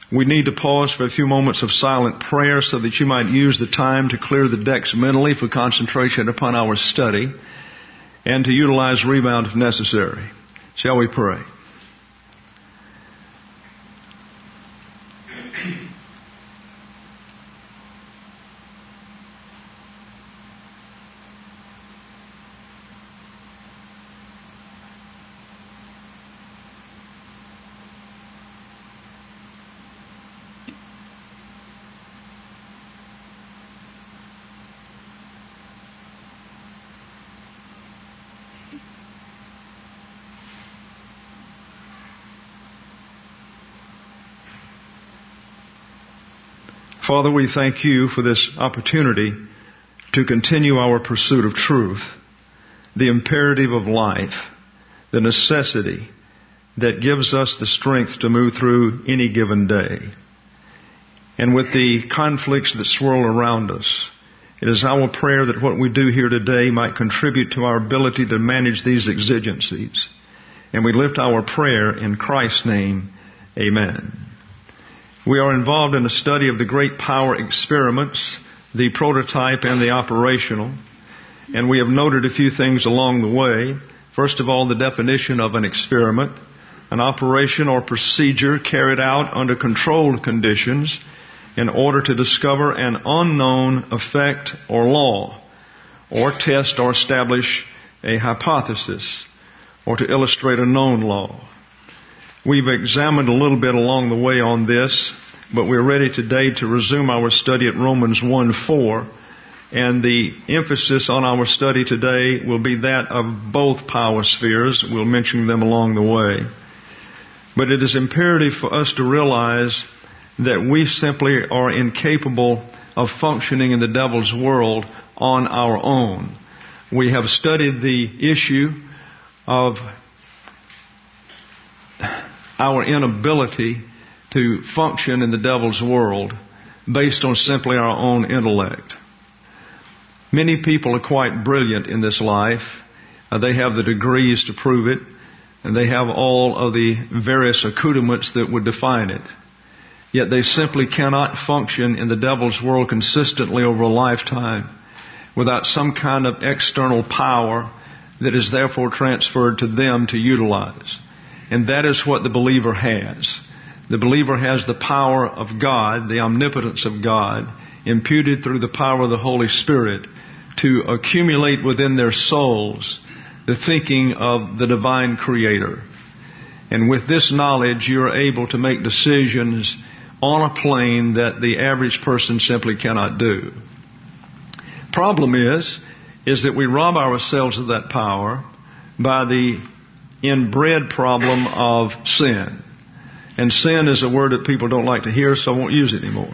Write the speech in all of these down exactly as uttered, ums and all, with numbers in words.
We need to pause for a few moments of silent prayer so that you might use the time to clear the decks mentally for concentration upon our study and to utilize rebound if necessary. Shall we pray? Father, we thank you for this opportunity to continue our pursuit of truth, the imperative of life, the necessity that gives us the strength to move through any given day. And with the conflicts that swirl around us, it is our prayer that what we do here today might contribute to our ability to manage these exigencies. And we lift our prayer in Christ's name. Amen. We are involved in a study of the great power experiments, the prototype and the operational. And we have noted a few things along the way. First of all, the definition of an experiment, an operation or procedure carried out under controlled conditions in order to discover an unknown effect or law, or test or establish a hypothesis, or to illustrate a known law. We've examined a little bit along the way on this, but we're ready today to resume our study at Romans one four, and the emphasis on our study today will be that of both power spheres. We'll mention them along the way. But it is imperative for us to realize that we simply are incapable of functioning in the devil's world on our own. We have studied the issue of our inability to function in the devil's world based on simply our own intellect. Many people are quite brilliant in this life. Uh, they have the degrees to prove it, and they have all of the various accoutrements that would define it. Yet they simply cannot function in the devil's world consistently over a lifetime without some kind of external power that is therefore transferred to them to utilize. And that is what the believer has. The believer has the power of God, the omnipotence of God, imputed through the power of the Holy Spirit to accumulate within their souls the thinking of the divine Creator. And with this knowledge, you are able to make decisions on a plane that the average person simply cannot do. Problem is, is that we rob ourselves of that power by the inbred problem of sin. And sin is a word that people don't like to hear, so I won't use it anymore.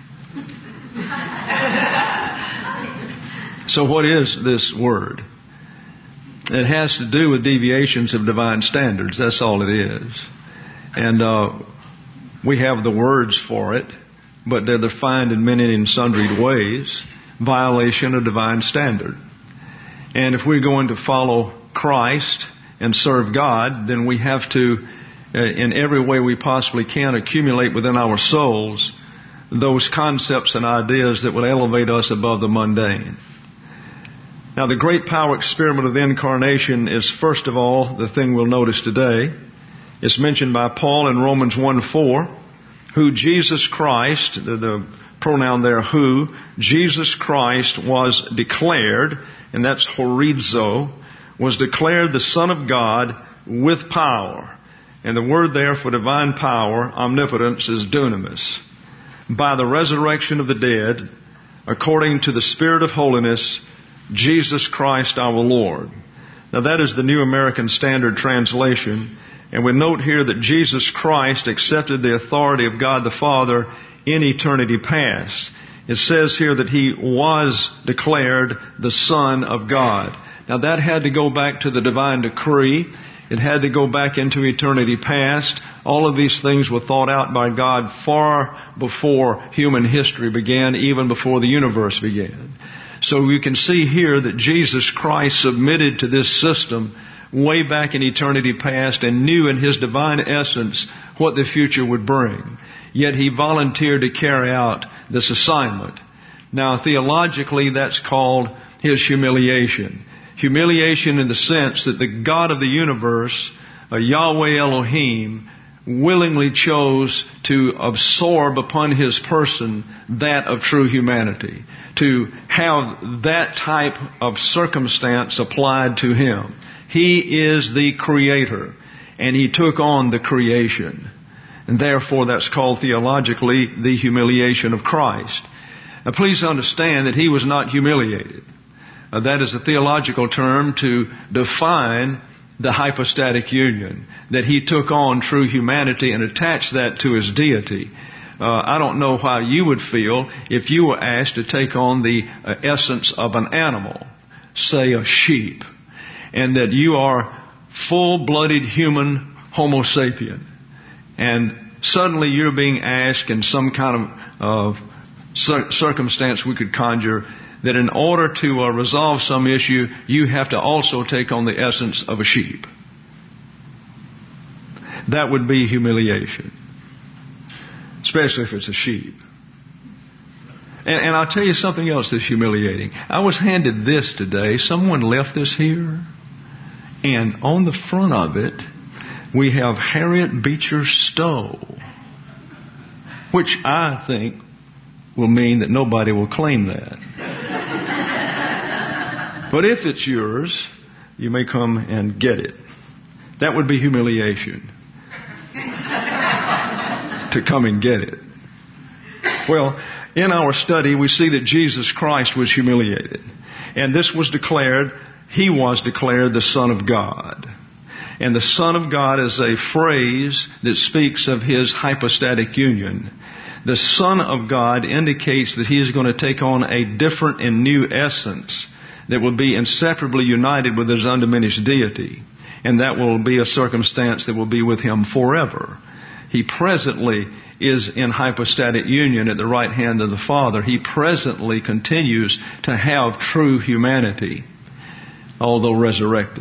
So what is this word? It has to do with deviations of divine standards. That's all it is. And uh, we have the words for it, but they're defined in many and sundry ways. Violation of divine standard. And if we're going to follow Christ and serve God, then we have to, uh, in every way we possibly can, accumulate within our souls those concepts and ideas that will elevate us above the mundane. Now, the great power experiment of the incarnation is, first of all, the thing we'll notice today. It's mentioned by Paul in Romans one four, who Jesus Christ, the, the pronoun there, who, Jesus Christ was declared, and that's horizo, was declared the Son of God with power. And the word there for divine power, omnipotence, is dunamis. By the resurrection of the dead, according to the Spirit of holiness, Jesus Christ our Lord. Now that is the New American Standard Translation. And we note here that Jesus Christ accepted the authority of God the Father in eternity past. It says here that He was declared the Son of God. Now that had to go back to the divine decree. It had to go back into eternity past. All of these things were thought out by God far before human history began, even before the universe began. So you can see here that Jesus Christ submitted to this system way back in eternity past and knew in His divine essence what the future would bring. yet He volunteered to carry out this assignment. Now, theologically, that's called His humiliation. Humiliation in the sense that the God of the universe, Yahweh Elohim, willingly chose to absorb upon His person that of true humanity, to have that type of circumstance applied to Him. He is the Creator, and He took on the creation. And therefore, that's called theologically the humiliation of Christ. Now, please understand that He was not humiliated. Uh, that is a theological term to define the hypostatic union, that He took on true humanity and attached that to His deity. Uh, I don't know how you would feel if you were asked to take on the uh, essence of an animal, say a sheep, and that you are full-blooded human Homo sapien, and suddenly you're being asked in some kind of uh, cir- circumstance we could conjure that in order to uh, resolve some issue, you have to also take on the essence of a sheep. That would be humiliation, especially if it's a sheep. And, and I'll tell you something else that's humiliating. I was handed this today. Someone left this here, and on the front of it, we have Harriet Beecher Stowe, which I think will mean that nobody will claim that. But if it's yours, you may come and get it. That would be humiliation, to come and get it. Well, in our study, we see that Jesus Christ was humiliated. And this was declared, He was declared the Son of God. And the Son of God is a phrase that speaks of His hypostatic union. The Son of God indicates that He is going to take on a different and new essence that will be inseparably united with His undiminished deity. And that will be a circumstance that will be with Him forever. He presently is in hypostatic union at the right hand of the Father. He presently continues to have true humanity, although resurrected.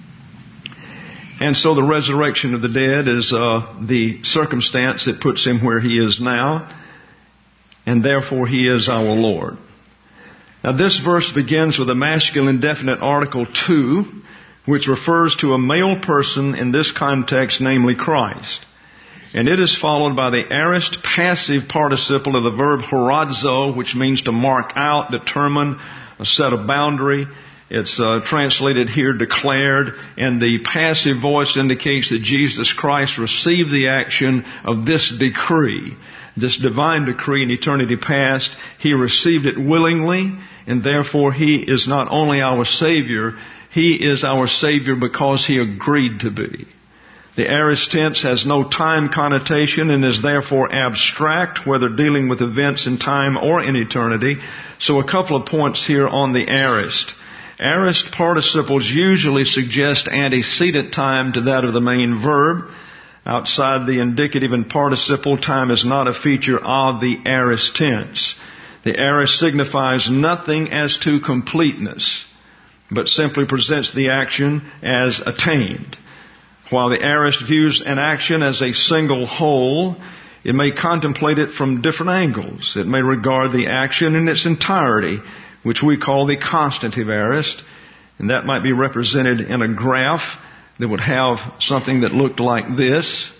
And so the resurrection of the dead is uh, the circumstance that puts Him where He is now, and therefore He is our Lord. Now this verse begins with a masculine definite article to, which refers to a male person in this context, namely Christ. And it is followed by the aorist passive participle of the verb horadzo, which means to mark out, determine, set a boundary. It's uh, translated here declared, and the passive voice indicates that Jesus Christ received the action of this decree, this divine decree in eternity past. He received it willingly, and therefore He is not only our Savior, He is our Savior because He agreed to be. The aorist tense has no time connotation and is therefore abstract, whether dealing with events in time or in eternity. So a couple of points here on the aorist. Aorist participles usually suggest antecedent time to that of the main verb. Outside the indicative and participle, time is not a feature of the aorist tense. The aorist signifies nothing as to completeness, but simply presents the action as attained. While the aorist views an action as a single whole, it may contemplate it from different angles. It may regard the action in its entirety, which we call the constantive aorist, and that might be represented in a graph that would have something that looked like this.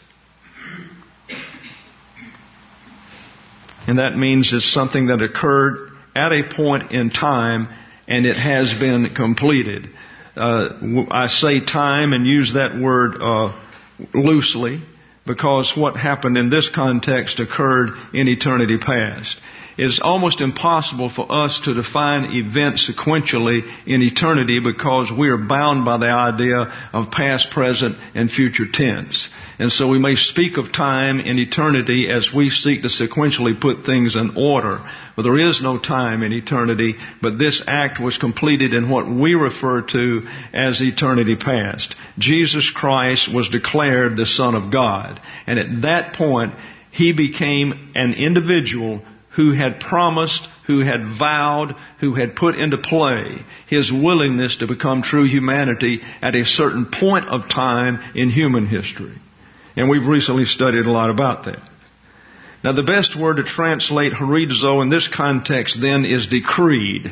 And that means it's something that occurred at a point in time and it has been completed. Uh, I say time and use that word uh, loosely because what happened in this context occurred in eternity past. It's almost impossible for us to define events sequentially in eternity because we are bound by the idea of past, present, and future tense. And so we may speak of time in eternity as we seek to sequentially put things in order. But there is no time in eternity, but this act was completed in what we refer to as eternity past. Jesus Christ was declared the Son of God. And at that point, He became an individual who had promised, who had vowed, who had put into play His willingness to become true humanity at a certain point of time in human history. And we've recently studied a lot about that. Now the best word to translate horizo in this context then is decreed.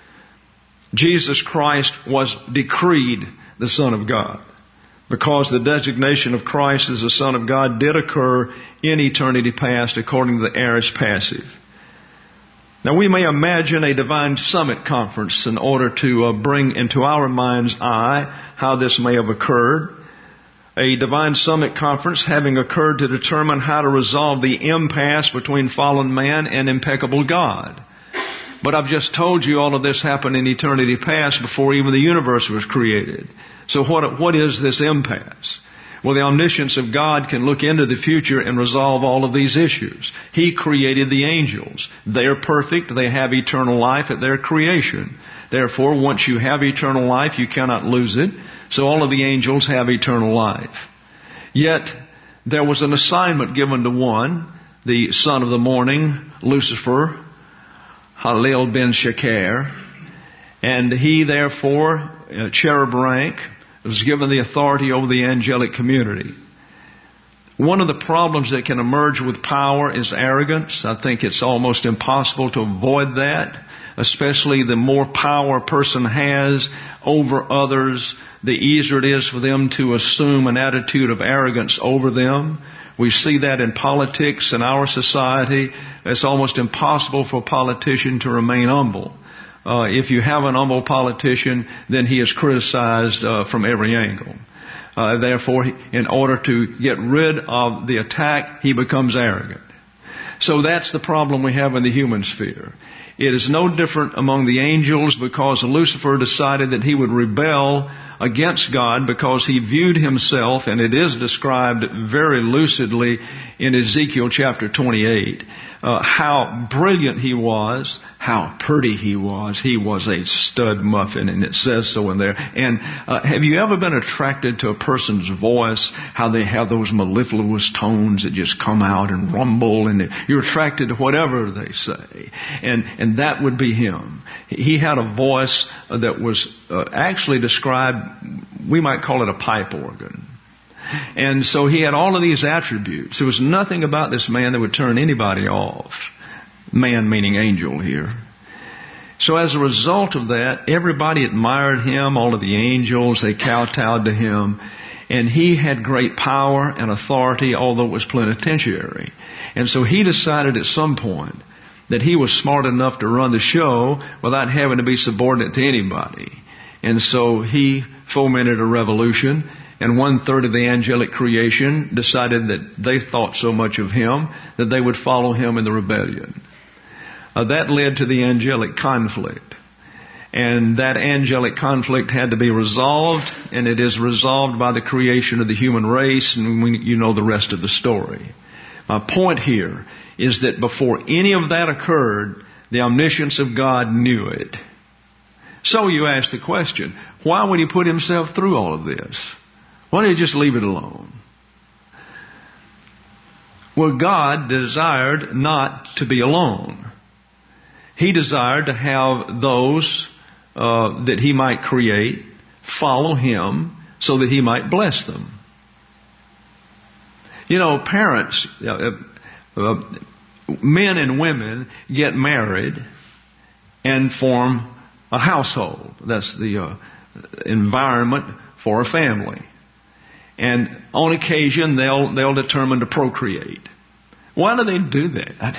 Jesus Christ was decreed the Son of God, because the designation of Christ as the Son of God did occur in eternity past according to the aorist passive. Now we may imagine a divine summit conference in order to uh, bring into our mind's eye how this may have occurred. A divine summit conference having occurred to determine how to resolve the impasse between fallen man and impeccable God. But I've just told you all of this happened in eternity past before even the universe was created. So what, what is this impasse? Well, the omniscience of God can look into the future and resolve all of these issues. He created the angels. They're perfect. They have eternal life at their creation. Therefore, once you have eternal life, you cannot lose it. So all of the angels have eternal life. Yet, there was an assignment given to one, the son of the morning, Lucifer, Halil ben Shakar, and he therefore, uh, cherub rank, was given the authority over the angelic community. One of the problems that can emerge with power is arrogance. I think it's almost impossible to avoid that, especially the more power a person has over others, the easier it is for them to assume an attitude of arrogance over them. We see that in politics in our society. It's almost impossible for a politician to remain humble. Uh, if you have an humble politician, then he is criticized uh, from every angle. Uh, therefore, in order to get rid of the attack, he becomes arrogant. So that's the problem we have in the human sphere. It is no different among the angels, because Lucifer decided that he would rebel against God because he viewed himself, and it is described very lucidly in Ezekiel chapter twenty-eight, uh, how brilliant he was, how pretty he was. He was a stud muffin, and it says so in there. And uh, have you ever been attracted to a person's voice, how they have those mellifluous tones that just come out and rumble, and you're attracted to whatever they say. And, and that would be him. He had a voice that was uh, actually described, we might call it a pipe organ. And so he had all of these attributes. There was nothing about this man that would turn anybody off. Man meaning angel here. So as a result of that, everybody admired him, all of the angels, they kowtowed to him. And he had great power and authority, although it was plenipotentiary. And so he decided at some point that he was smart enough to run the show without having to be subordinate to anybody. And so he fomented a revolution, and one third of the angelic creation decided that they thought so much of him that they would follow him in the rebellion. Uh, that led to the angelic conflict. And that angelic conflict had to be resolved, and it is resolved by the creation of the human race, and we, you know the rest of the story. My point here is that before any of that occurred, the omniscience of God knew it. So you ask the question, why would he put himself through all of this? Why don't he just leave it alone? Well, God desired not to be alone. He desired to have those uh, that he might create follow him so that he might bless them. You know, parents, uh, uh, men and women get married and form a household. That's the uh, environment for a family. And on occasion, they'll they'll determine to procreate. Why do they do that?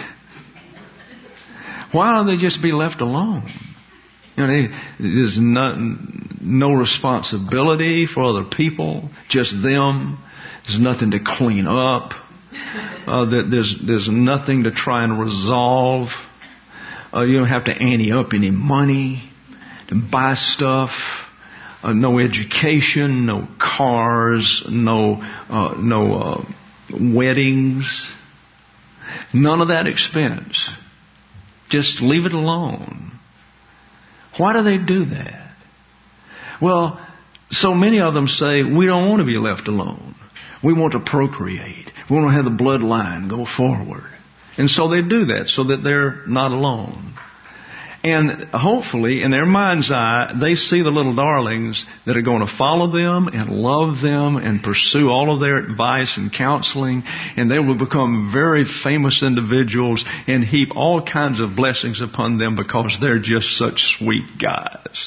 Why don't they just be left alone? You know, they, there's no, no responsibility for other people, just them. There's nothing to clean up. Uh, there's there's nothing to try and resolve. Uh, you don't have to ante up any money to buy stuff. Uh, no education, no cars, no uh, no uh, weddings. None of that expense. Just leave it alone. Why do they do that? Well, so many of them say, we don't want to be left alone. We want to procreate. We want to have the bloodline go forward. And so they do that so that they're not alone. And hopefully, in their mind's eye, they see the little darlings that are going to follow them and love them and pursue all of their advice and counseling. And they will become very famous individuals and heap all kinds of blessings upon them because they're just such sweet guys.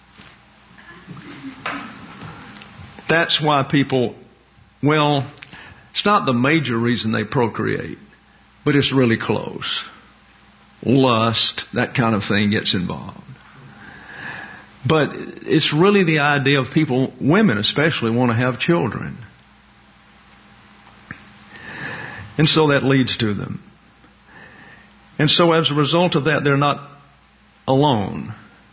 That's why people, well, it's not the major reason they procreate, but it's really close. Lust, that kind of thing gets involved. But it's really the idea of people, women especially, want to have children. And so that leads to them. And so as a result of that, they're not alone.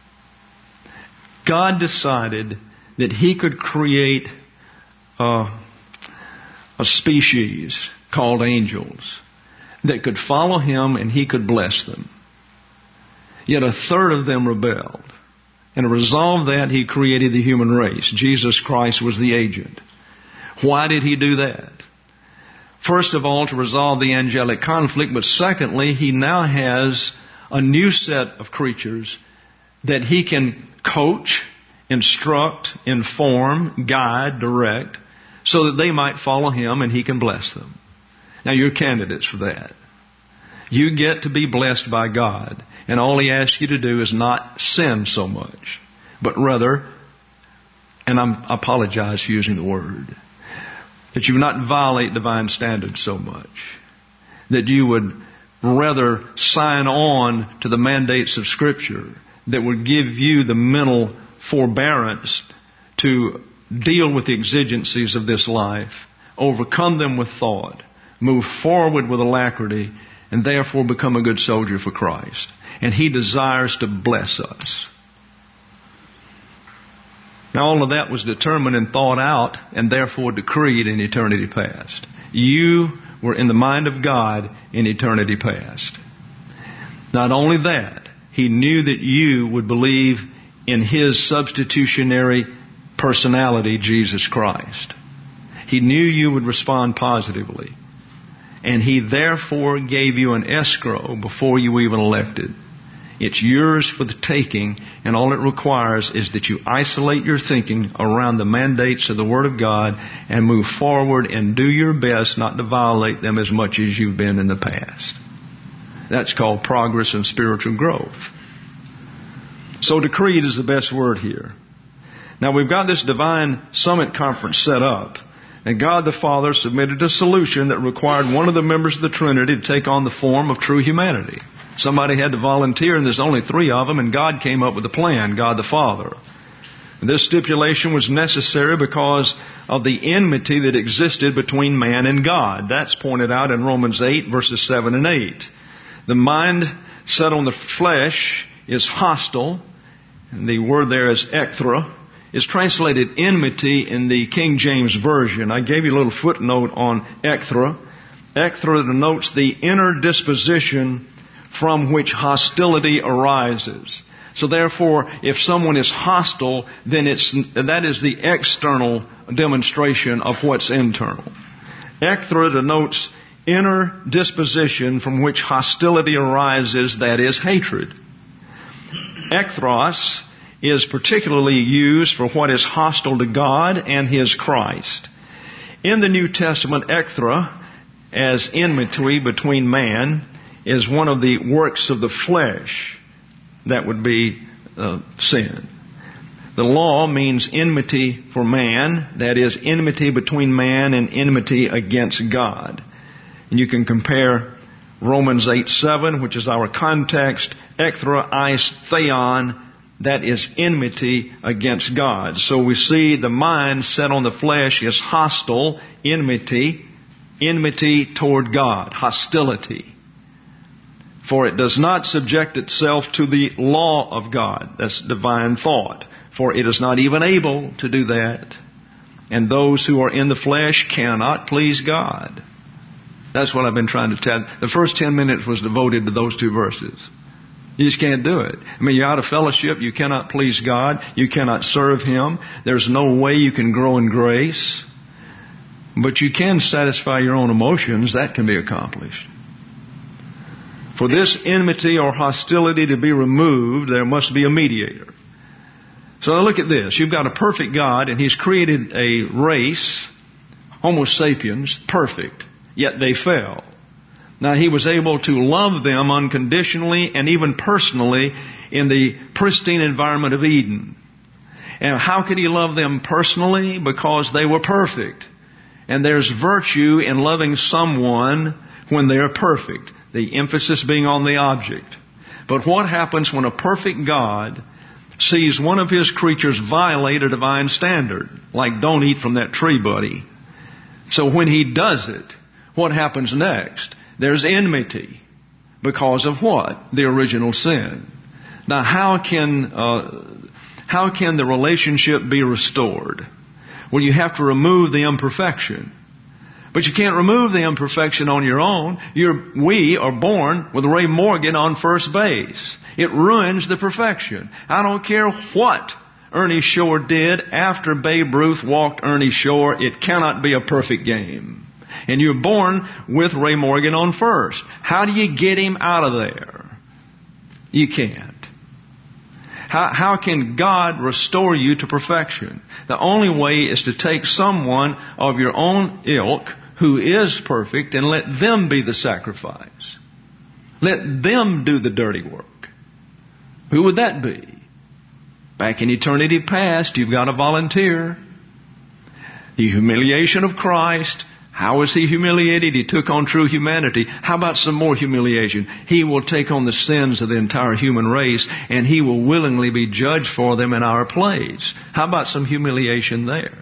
God decided that He could create a, a species called angels that could follow Him and He could bless them. Yet a third of them rebelled. And to resolve that, He created the human race. Jesus Christ was the agent. Why did He do that? First of all, to resolve the angelic conflict, but secondly, He now has a new set of creatures that He can coach, instruct, inform, guide, direct, so that they might follow Him and He can bless them. Now, you're candidates for that. You get to be blessed by God. And all He asks you to do is not sin so much, but rather, and I'm, I apologize for using the word, that you would not violate divine standards so much, that you would rather sign on to the mandates of Scripture that would give you the mental forbearance to deal with the exigencies of this life, overcome them with thought, move forward with alacrity, and therefore become a good soldier for Christ. And He desires to bless us. Now, all of that was determined and thought out and therefore decreed in eternity past. You were in the mind of God in eternity past. Not only that, He knew that you would believe in His substitutionary personality, Jesus Christ. He knew you would respond positively. And He therefore gave you an escrow before you even elected. It's yours for the taking, and all it requires is that you isolate your thinking around the mandates of the Word of God and move forward and do your best not to violate them as much as you've been in the past. That's called progress and spiritual growth. So decreed is the best word here. Now, we've got this divine summit conference set up. And God the Father submitted a solution that required one of the members of the Trinity to take on the form of true humanity. Somebody had to volunteer, and there's only three of them, and God came up with a plan, God the Father. And this stipulation was necessary because of the enmity that existed between man and God. That's pointed out in Romans eight, verses seven and eight. The mind set on the flesh is hostile, and the word there is ekthra. Is translated enmity in the King James Version. I gave you a little footnote on ekthra. Ekthra denotes the inner disposition from which hostility arises. So therefore, if someone is hostile, then it's that is the external demonstration of what's internal. Ekthra denotes inner disposition from which hostility arises, that is, hatred. Ekthros is particularly used for what is hostile to God and His Christ. In the New Testament, ekthra, as enmity between man, is one of the works of the flesh. That would be uh, sin. The law means enmity for man, that is, enmity between man and enmity against God. And you can compare Romans eight seven, which is our context, ekthra eis theon, that is enmity against God. So we see the mind set on the flesh is hostile, enmity, enmity toward God, hostility. For it does not subject itself to the law of God. That's divine thought. For it is not even able to do that. And those who are in the flesh cannot please God. That's what I've been trying to tell. The first ten minutes was devoted to those two verses. You just can't do it. I mean, you're out of fellowship. You cannot please God. You cannot serve Him. There's no way you can grow in grace. But you can satisfy your own emotions. That can be accomplished. For this enmity or hostility to be removed, there must be a mediator. So now look at this. You've got a perfect God, and He's created a race, Homo sapiens, perfect, yet they fell. Now He was able to love them unconditionally and even personally in the pristine environment of Eden. And how could He love them personally? Because they were perfect. And there's virtue in loving someone when they are perfect. The emphasis being on the object. But what happens when a perfect God sees one of His creatures violate a divine standard? Like, don't eat from that tree, buddy. So when He does it, what happens next? There's enmity. Because of what? The original sin. Now how can, uh, how can the relationship be restored? Well, you have to remove the imperfection. But you can't remove the imperfection on your own. You're, we are born with Ray Morgan on first base. It ruins the perfection. I don't care what Ernie Shore did after Babe Ruth walked Ernie Shore. It cannot be a perfect game. And you're born with Ray Morgan on first. How do you get him out of there? You can't. How, how can God restore you to perfection? The only way is to take someone of your own ilk who is perfect and let them be the sacrifice. Let them do the dirty work. Who would that be? Back in eternity past, you've got to volunteer. The humiliation of Christ. How was He humiliated? He took on true humanity. How about some more humiliation? He will take on the sins of the entire human race, and He will willingly be judged for them in our place. How about some humiliation there?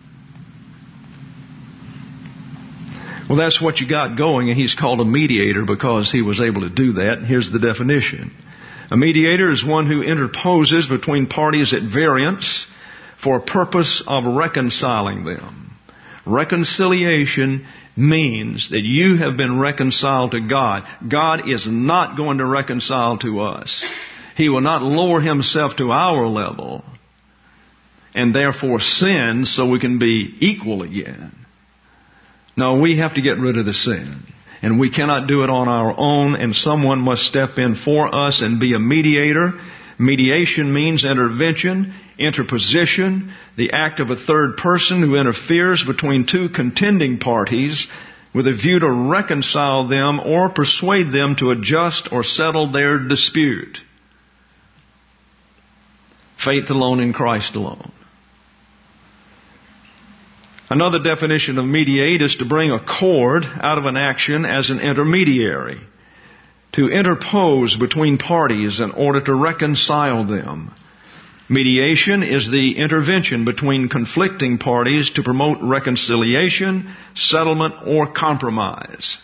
Well, that's what you got going, and He's called a mediator because He was able to do that. Here's the definition. A mediator is one who interposes between parties at variance for a purpose of reconciling them. Reconciliation means that you have been reconciled to God. God is not going to reconcile to us. He will not lower Himself to our level and therefore sin so we can be equal again. No, we have to get rid of the sin. And we cannot do it on our own, and someone must step in for us and be a mediator. Mediation means intervention, interposition, the act of a third person who interferes between two contending parties with a view to reconcile them or persuade them to adjust or settle their dispute. Faith alone in Christ alone. Another definition of mediate is to bring accord out of an action as an intermediary. To interpose between parties in order to reconcile them. Mediation is the intervention between conflicting parties to promote reconciliation, settlement, or compromise.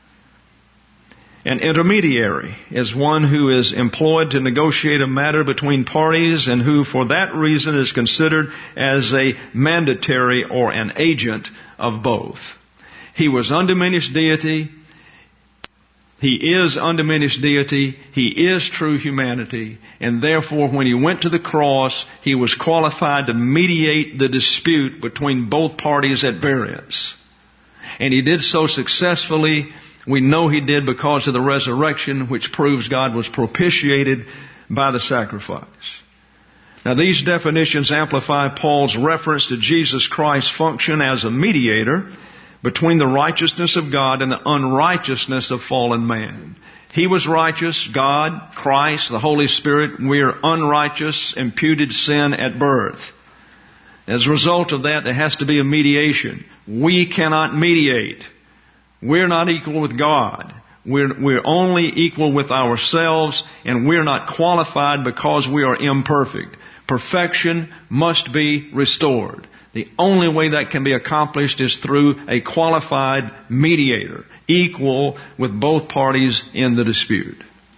An intermediary is one who is employed to negotiate a matter between parties and who for that reason is considered as a mandatory or an agent of both. He was undiminished deity. He is undiminished deity. He is true humanity. And therefore, when He went to the cross, He was qualified to mediate the dispute between both parties at variance. And He did so successfully. We know He did because of the resurrection, which proves God was propitiated by the sacrifice. Now, these definitions amplify Paul's reference to Jesus Christ's function as a mediator between the righteousness of God and the unrighteousness of fallen man. He was righteous, God, Christ, the Holy Spirit. We are unrighteous, imputed sin at birth. As a result of that, there has to be a mediation. We cannot mediate. We're not equal with God. We're, we're only equal with ourselves, and we're not qualified because we are imperfect. Perfection must be restored. The only way that can be accomplished is through a qualified mediator, equal with both parties in the dispute.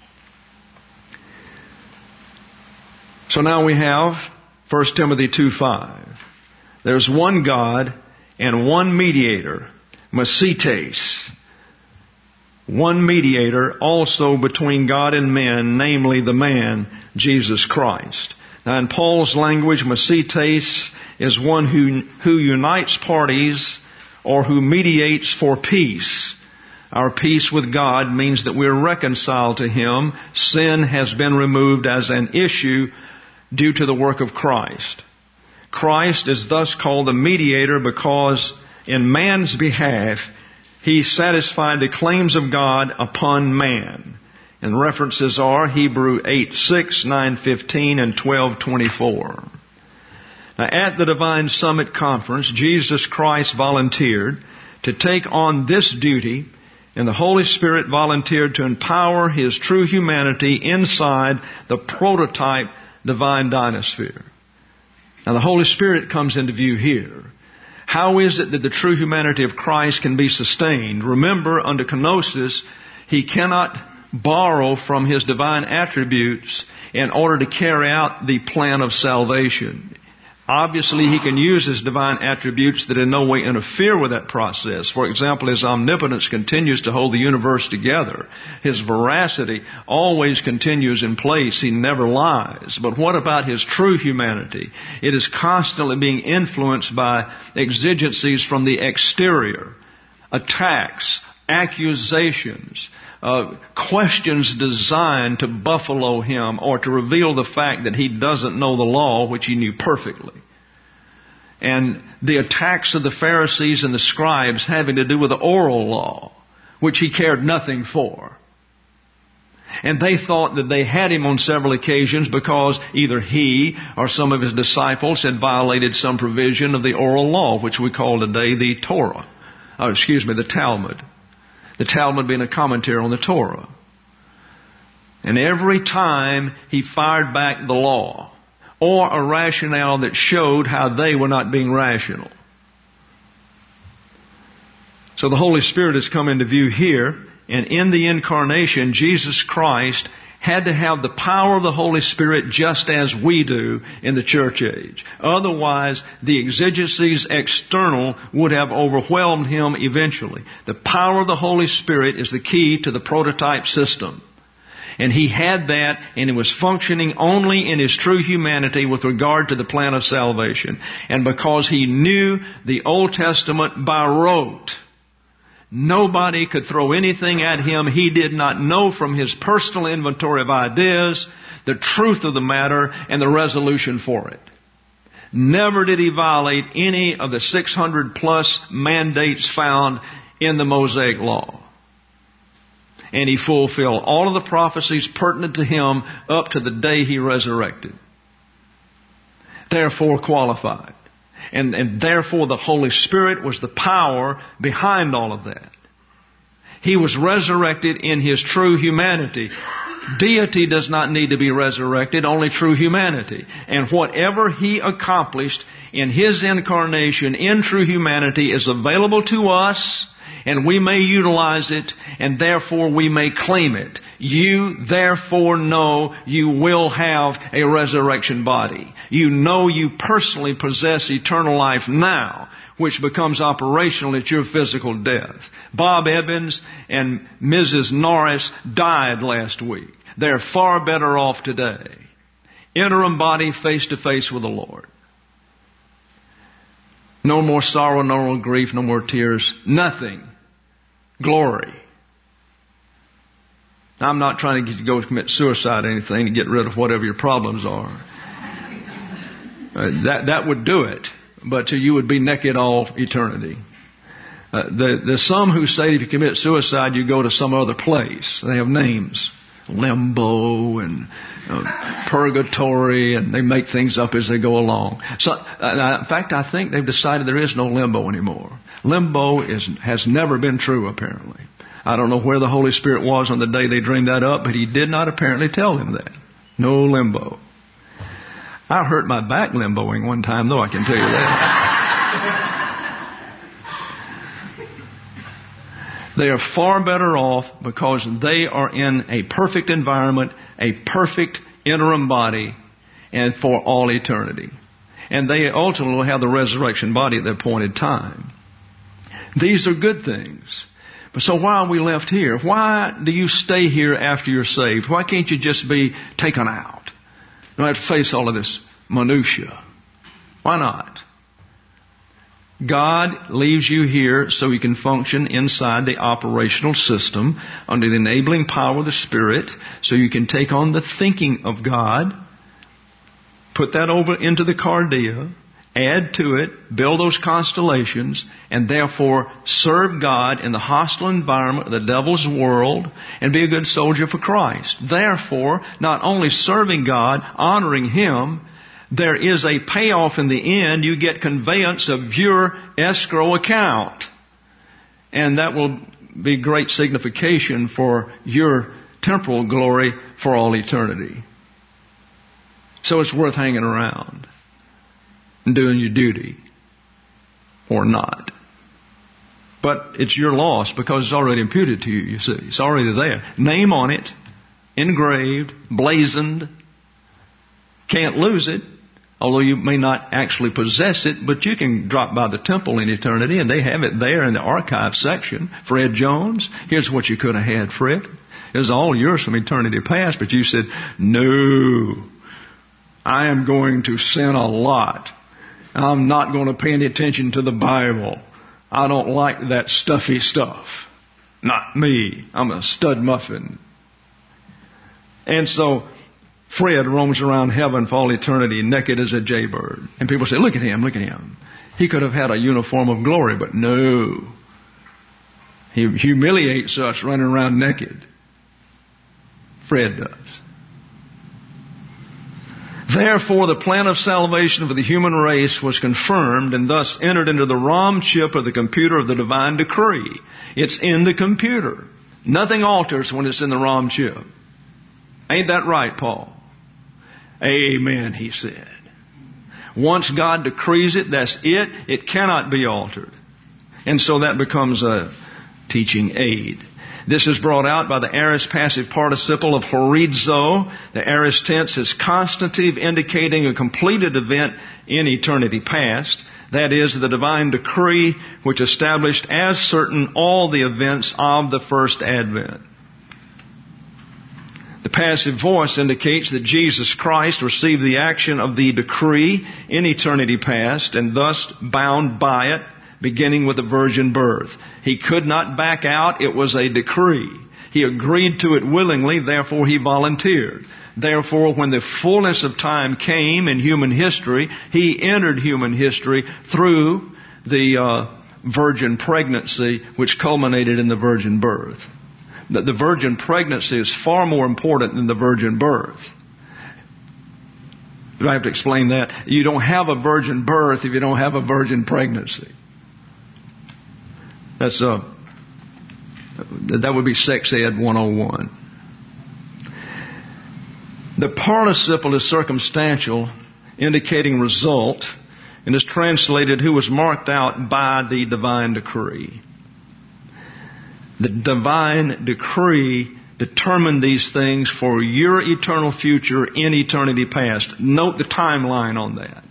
So now we have First Timothy two five. There's one God and one mediator, Mesites. One mediator also between God and men, namely the man, Jesus Christ. Now in Paul's language, Mesites is one who, who unites parties or who mediates for peace. Our peace with God means that we're reconciled to Him. Sin has been removed as an issue due to the work of Christ. Christ is thus called the mediator because in man's behalf, He satisfied the claims of God upon man. And references are Hebrew eight six, nine fifteen, and twelve twenty-four. Now, at the Divine Summit Conference, Jesus Christ volunteered to take on this duty, and the Holy Spirit volunteered to empower His true humanity inside the prototype divine dynasphere. Now, the Holy Spirit comes into view here. How is it that the true humanity of Christ can be sustained? Remember, under kenosis, He cannot borrow from His divine attributes in order to carry out the plan of salvation. Obviously, He can use His divine attributes that in no way interfere with that process. For example, His omnipotence continues to hold the universe together. His veracity always continues in place. He never lies. But what about His true humanity? It is constantly being influenced by exigencies from the exterior, attacks, accusations, Uh, questions designed to buffalo Him or to reveal the fact that He doesn't know the law, which He knew perfectly. And the attacks of the Pharisees and the scribes having to do with the oral law, which He cared nothing for. And they thought that they had Him on several occasions because either He or some of His disciples had violated some provision of the oral law, which we call today the Torah. Oh, excuse me, the Talmud. The Talmud being a commentary on the Torah. And every time He fired back the law or a rationale that showed how they were not being rational. So the Holy Spirit has come into view here, and in the incarnation, Jesus Christ had to have the power of the Holy Spirit just as we do in the church age. Otherwise, the exigencies external would have overwhelmed Him eventually. The power of the Holy Spirit is the key to the prototype system. And He had that, and it was functioning only in His true humanity with regard to the plan of salvation. And because He knew the Old Testament by rote, nobody could throw anything at Him He did not know from His personal inventory of ideas, the truth of the matter, and the resolution for it. Never did He violate any of the six hundred plus mandates found in the Mosaic Law. And He fulfilled all of the prophecies pertinent to Him up to the day He resurrected. Therefore qualified. And, and therefore the Holy Spirit was the power behind all of that. He was resurrected in His true humanity. Deity does not need to be resurrected, only true humanity. And whatever He accomplished in His incarnation in true humanity is available to us, and we may utilize it, and therefore we may claim it. You therefore know you will have a resurrection body. You know you personally possess eternal life now, which becomes operational at your physical death. Bob Evans and Missus Norris died last week. They're far better off today. Interim body face to face with the Lord. No more sorrow, no more grief, no more tears. Nothing. Glory. Now, I'm not trying to get you to go commit suicide or anything to get rid of whatever your problems are. Uh, that that would do it. But you would be naked all eternity. Uh, the, there's some who say if you commit suicide, you go to some other place. They have names. Limbo and uh, purgatory, and they make things up as they go along. So, uh, in fact, I think they've decided there is no limbo anymore. Limbo is has never been true, apparently. I don't know where the Holy Spirit was on the day they dreamed that up, but He did not apparently tell them that. No limbo. I hurt my back limboing one time, though, I can tell you that. They are far better off because they are in a perfect environment, a perfect interim body, and for all eternity. And they ultimately will have the resurrection body at their appointed time. These are good things. But so why are we left here? Why do you stay here after you're saved? Why can't you just be taken out? You don't have to face all of this minutia. Why not? God leaves you here so you can function inside the operational system under the enabling power of the Spirit, so you can take on the thinking of God, put that over into the cardia, add to it, build those constellations, and therefore serve God in the hostile environment of the devil's world and be a good soldier for Christ. Therefore, not only serving God, honoring Him, there is a payoff in the end. You get conveyance of your escrow account. And that will be great signification for your temporal glory for all eternity. So it's worth hanging around and doing your duty, or not. But it's your loss because it's already imputed to you, you see. It's already there. Name on it, engraved, blazoned. Can't lose it, although you may not actually possess it, but you can drop by the temple in eternity and they have it there in the archive section. Fred Jones, here's what you could have had, Fred. It was all yours from eternity past, but you said, no, I am going to sin a lot. I'm not going to pay any attention to the Bible. I don't like that stuffy stuff. Not me. I'm a stud muffin. And so Fred roams around heaven for all eternity naked as a jaybird. And people say, look at him, look at him. He could have had a uniform of glory, but no. He humiliates us running around naked. Fred does. Therefore, the plan of salvation for the human race was confirmed and thus entered into the ROM chip of the computer of the divine decree. It's in the computer. Nothing alters when it's in the ROM chip. Ain't that right, Paul? Amen, he said. Once God decrees it, that's it. It cannot be altered. And so that becomes a teaching aid. This is brought out by the aorist passive participle of horizo. The aorist tense is constantive, indicating a completed event in eternity past. That is, the divine decree which established as certain all the events of the first advent. The passive voice indicates that Jesus Christ received the action of the decree in eternity past and thus bound by it, beginning with the virgin birth. He could not back out. It was a decree. He agreed to it willingly, therefore he volunteered. Therefore, when the fullness of time came in human history, he entered human history through the uh, virgin pregnancy, which culminated in the virgin birth. The, the virgin pregnancy is far more important than the virgin birth. Do I have to explain that? You don't have a virgin birth if you don't have a virgin pregnancy. That's uh, that would be Sex Ed one oh one. The participle is circumstantial, indicating result, and is translated who was marked out by the divine decree. The divine decree determined these things for your eternal future in eternity past. Note the timeline on that.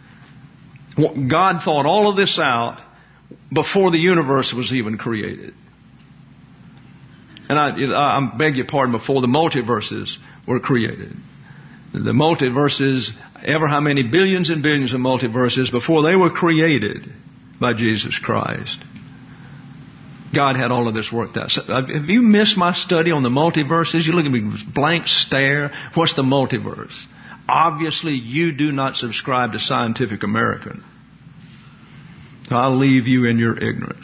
God thought all of this out before the universe was even created. And I, I beg your pardon, before the multiverses were created. The multiverses, ever how many billions and billions of multiverses, before they were created by Jesus Christ, God had all of this worked out. So, have you missed my study on the multiverses? You look at me with blank stare. What's the multiverse? Obviously, you do not subscribe to Scientific American. I'll leave you in your ignorance.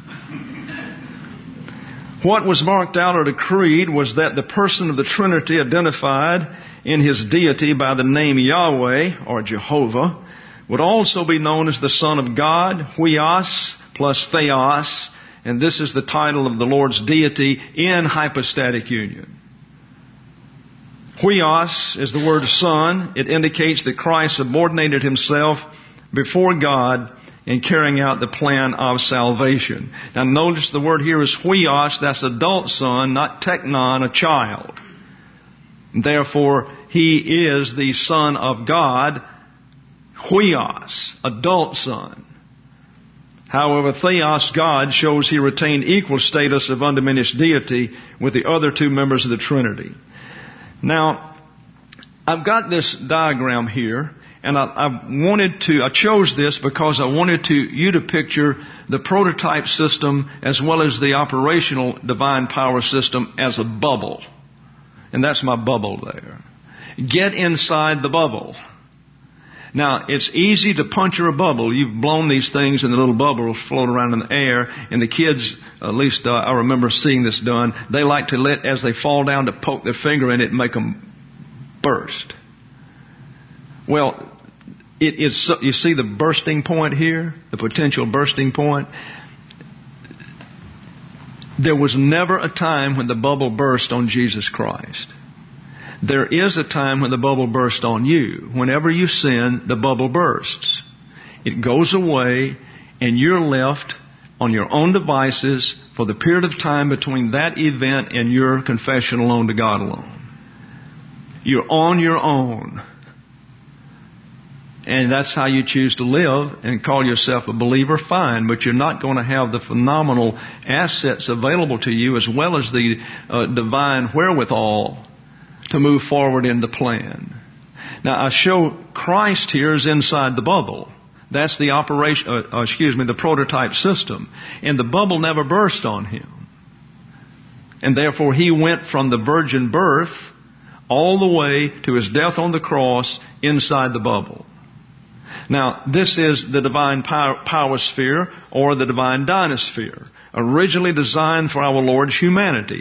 What was marked out or decreed was that the person of the Trinity identified in his deity by the name Yahweh or Jehovah would also be known as the Son of God, Huios plus Theos, and this is the title of the Lord's deity in hypostatic union. Huios is the word son. It indicates that Christ subordinated himself before God in carrying out the plan of salvation. Now notice the word here is huios, that's adult son, not teknon, a child. Therefore, he is the Son of God, huios, adult son. However, Theos, God, shows he retained equal status of undiminished deity with the other two members of the Trinity. Now, I've got this diagram here, And I, I wanted to, I chose this because I wanted to, you to picture the prototype system as well as the operational divine power system as a bubble. And that's my bubble there. Get inside the bubble. Now, it's easy to puncture a bubble. You've blown these things and the little bubbles float around in the air. And the kids, at least uh, I remember seeing this done, they like to let, as they fall down, to poke their finger in it and make them burst. Well, it is, you see the bursting point here? The potential bursting point? There was never a time when the bubble burst on Jesus Christ. There is a time when the bubble bursts on you. Whenever you sin, the bubble bursts. It goes away, and you're left on your own devices for the period of time between that event and your confession alone to God alone. You're on your own. And that's how you choose to live and call yourself a believer, fine. But you're not going to have the phenomenal assets available to you as well as the uh, divine wherewithal to move forward in the plan. Now, I show Christ here is inside the bubble. That's the operation, uh, excuse me, the prototype system. And the bubble never burst on Him. And therefore, He went from the virgin birth all the way to His death on the cross inside the bubble. Now, this is the divine power, power sphere or the divine dynasphere, originally designed for our Lord's humanity.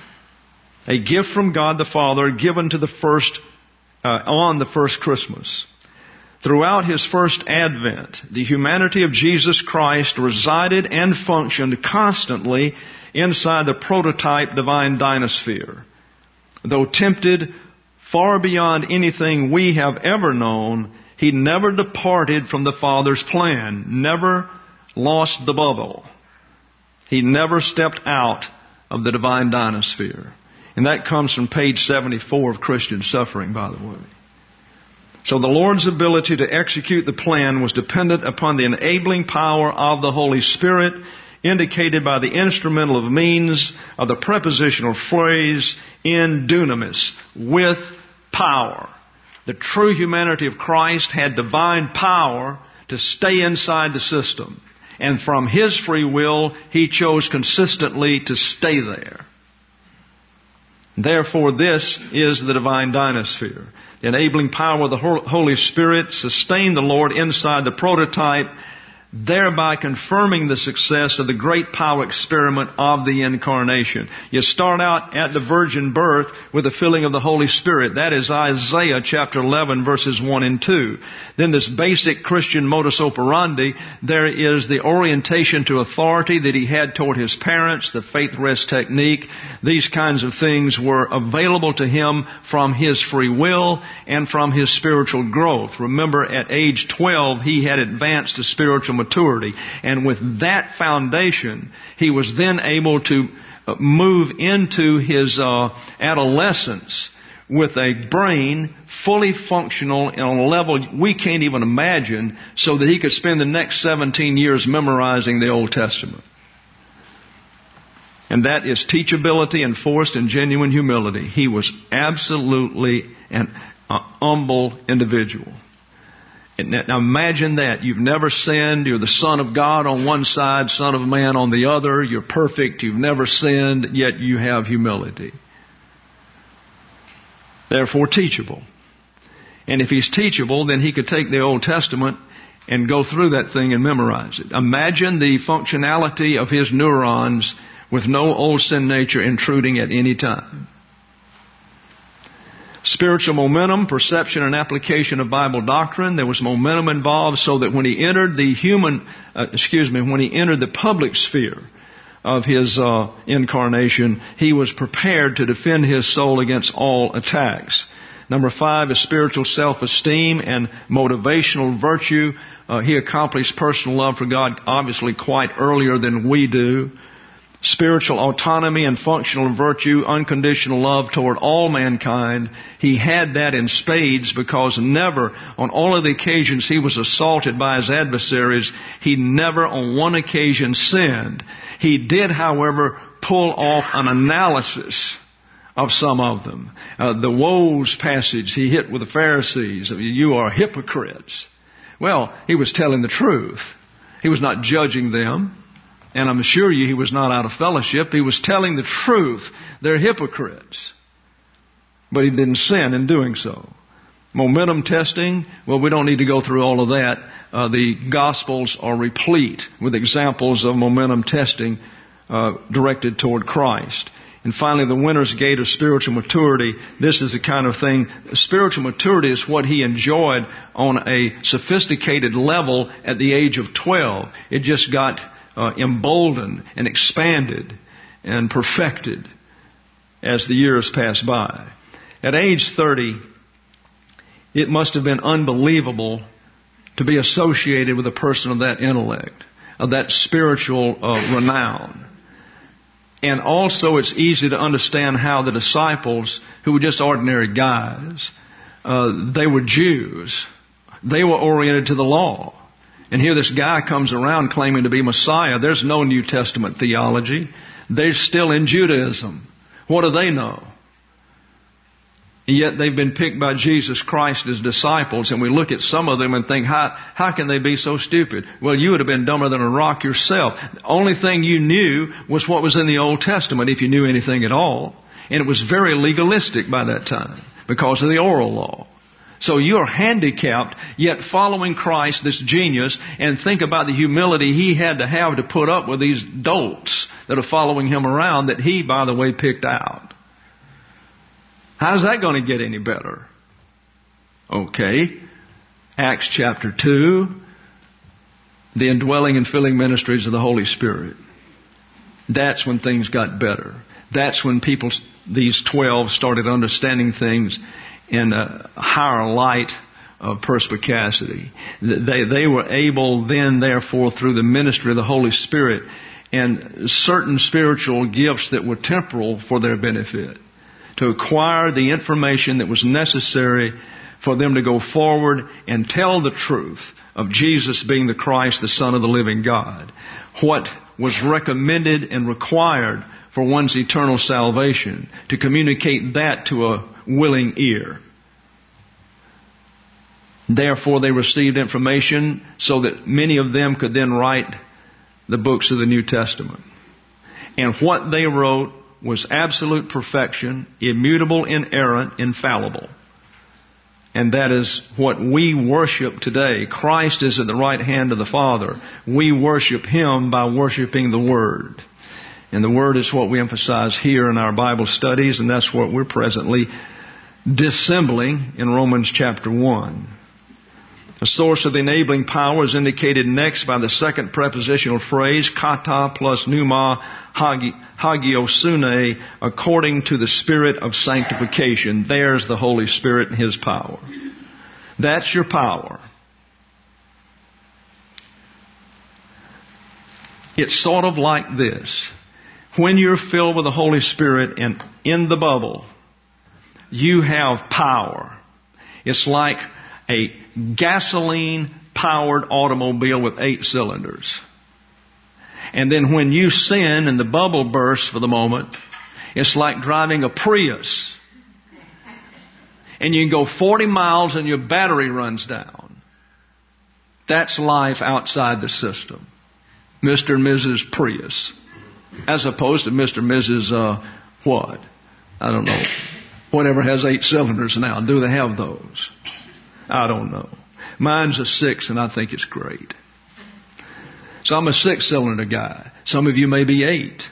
A gift from God the Father given to the first, uh, on the first Christmas. Throughout His first advent, the humanity of Jesus Christ resided and functioned constantly inside the prototype divine dynasphere. Though tempted far beyond anything we have ever known, He never departed from the Father's plan, never lost the bubble. He never stepped out of the divine dynasphere. And that comes from page seventy-four of Christian Suffering, by the way. So the Lord's ability to execute the plan was dependent upon the enabling power of the Holy Spirit, indicated by the instrumental of means of the prepositional phrase in dunamis, with power. The true humanity of Christ had divine power to stay inside the system. And from His free will, He chose consistently to stay there. Therefore, this is the divine dynasphere. The enabling power of the Holy Spirit sustained the Lord inside the prototype, thereby confirming the success of the great power experiment of the Incarnation. You start out at the virgin birth with the filling of the Holy Spirit. That is Isaiah chapter eleven verses one and two. Then this basic Christian modus operandi, there is the orientation to authority that He had toward His parents, the faith rest technique. These kinds of things were available to Him from His free will and from His spiritual growth. Remember, at age twelve, He had advanced to spiritual maturity. And with that foundation, He was then able to move into His uh, adolescence with a brain fully functional on a level we can't even imagine, so that He could spend the next seventeen years memorizing the Old Testament. And that is teachability, enforced in genuine humility. He was absolutely an uh, humble individual. Now imagine that. You've never sinned. You're the Son of God on one side, Son of Man on the other. You're perfect. You've never sinned, yet you have humility. Therefore teachable. And if He's teachable, then He could take the Old Testament and go through that thing and memorize it. Imagine the functionality of His neurons with no old sin nature intruding at any time. Spiritual momentum, perception and application of Bible doctrine. There was momentum involved so that when He entered the human, uh, excuse me, when He entered the public sphere of His uh, incarnation, He was prepared to defend His soul against all attacks. Number five is spiritual self-esteem and motivational virtue. Uh, he accomplished personal love for God obviously quite earlier than we do. Spiritual autonomy and functional virtue, unconditional love toward all mankind. He had that in spades, because never, on all of the occasions He was assaulted by His adversaries, He never on one occasion sinned. He did, however, pull off an analysis of some of them. Uh, the woes passage he hit with the Pharisees. You are hypocrites. Well, he was telling the truth. He was not judging them. And I'm assure you he was not out of fellowship. He was telling the truth. They're hypocrites. But he didn't sin in doing so. Momentum testing, well, we don't need to go through all of that. Uh, the Gospels are replete with examples of momentum testing uh, directed toward Christ. And finally, the winner's gate of spiritual maturity. This is the kind of thing, spiritual maturity is what he enjoyed on a sophisticated level at the age of twelve. It just got uh, emboldened and expanded and perfected as the years passed by. At age thirty, it must have been unbelievable to be associated with a person of that intellect, of that spiritual uh, renown. And also it's easy to understand how the disciples, who were just ordinary guys, uh, they were Jews. They were oriented to the law. And here this guy comes around claiming to be Messiah. There's no New Testament theology. They're still in Judaism. What do they know? And yet they've been picked by Jesus Christ as disciples, and we look at some of them and think, how, how can they be so stupid? Well, you would have been dumber than a rock yourself. The only thing you knew was what was in the Old Testament, if you knew anything at all. And it was very legalistic by that time because of the oral law. So you're handicapped, yet following Christ, this genius, and think about the humility he had to have to put up with these dolts that are following him around that he, by the way, picked out. How's that going to get any better? Okay. Acts chapter two. The indwelling and filling ministries of the Holy Spirit. That's when things got better. That's when people, these twelve, started understanding things in a higher light of perspicacity. They, they were able then, therefore, through the ministry of the Holy Spirit and certain spiritual gifts that were temporal for their benefit, to acquire the information that was necessary for them to go forward and tell the truth of Jesus being the Christ, the Son of the living God. What was recommended and required for one's eternal salvation, to communicate that to a willing ear. Therefore, they received information so that many of them could then write the books of the New Testament. And what they wrote was absolute perfection, immutable, inerrant, infallible. And that is what we worship today. Christ is at the right hand of the Father. We worship Him by worshiping the Word. And the Word is what we emphasize here in our Bible studies, and that's what we're presently dissembling in Romans chapter one. The source of the enabling power is indicated next by the second prepositional phrase, kata plus pneuma hagiosune, according to the Spirit of sanctification. There's the Holy Spirit and His power. That's your power. It's sort of like this. When you're filled with the Holy Spirit and in the bubble, you have power. It's like a gasoline-powered automobile with eight cylinders. And then when you sin and the bubble bursts for the moment, it's like driving a Prius. And you can go forty miles and your battery runs down. That's life outside the system. Mister and Missus Prius. As opposed to Mister and Missus Uh, what? I don't know. Whatever has eight cylinders now. Do they have those? I don't know. Mine's a six and I think it's great. So I'm a six-cylinder guy. Some of you may be eight.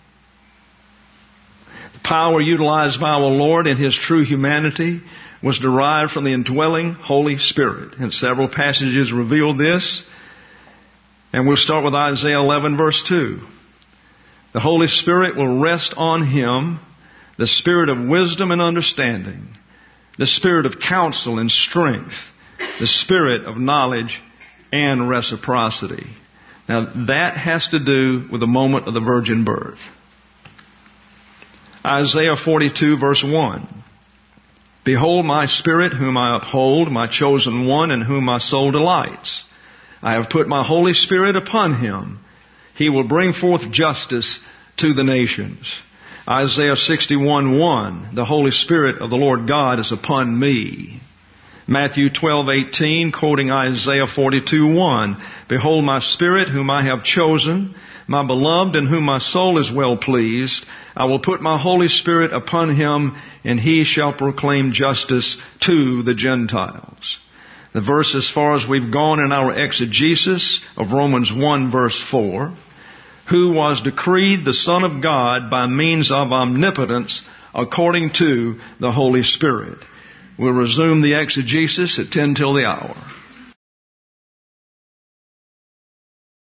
The power utilized by our Lord in His true humanity was derived from the indwelling Holy Spirit. And several passages reveal this. And we'll start with Isaiah eleven verse two. The Holy Spirit will rest on Him, the Spirit of wisdom and understanding, the Spirit of counsel and strength, the Spirit of knowledge and reciprocity. Now that has to do with the moment of the virgin birth. Isaiah forty-two verse one. Behold my Spirit whom I uphold, my chosen one in whom my soul delights. I have put my Holy Spirit upon Him. He will bring forth justice to the nations. Isaiah sixty-one one, the Holy Spirit of the Lord God is upon me. Matthew twelve eighteen, quoting Isaiah forty-two one, behold my Spirit whom I have chosen, my beloved in whom my soul is well pleased. I will put my Holy Spirit upon him, and he shall proclaim justice to the Gentiles. The verse, as far as we've gone in our exegesis of Romans one verse four, who was decreed the Son of God by means of omnipotence according to the Holy Spirit. We'll resume the exegesis at ten till the hour.